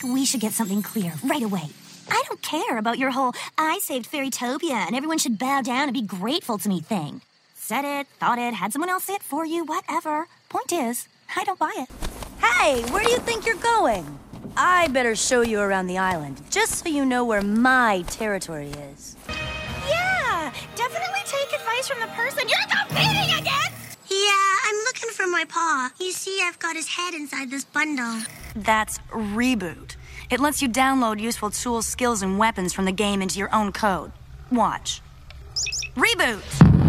think we should get something clear right away. I don't care about your whole I saved Fairytopia and everyone should bow down and be grateful to me thing. Said it, thought it, had someone else say it for you, whatever. Point is, I don't buy it. Hey, where do you think you're going? I better show you around the island, just so you know where my territory is. Yeah, definitely take advice from the person you're competing against! Yeah, I'm looking for my paw. You see, I've got his head inside this bundle. That's Reboot. It lets you download useful tools, skills, and weapons from the game into your own code. Watch. Reboot!